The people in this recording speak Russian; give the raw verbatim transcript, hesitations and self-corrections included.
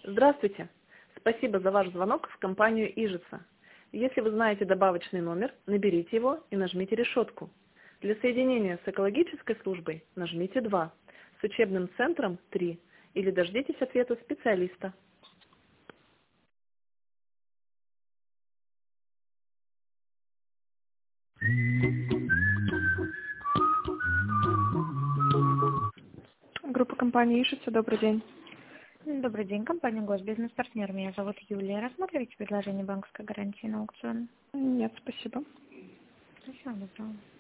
Здравствуйте. Спасибо за ваш звонок в компанию Ижица. Если вы знаете добавочный номер, наберите его и нажмите решетку. Для соединения с экологической службой нажмите два, с учебным центром три или дождитесь ответа специалиста. Группа компании Ижица, добрый день. Добрый день, компания Госбизнес-партнер. Меня зовут Юлия. Рассматриваете предложение банковской гарантии на аукцион? Нет, спасибо. Всего доброго.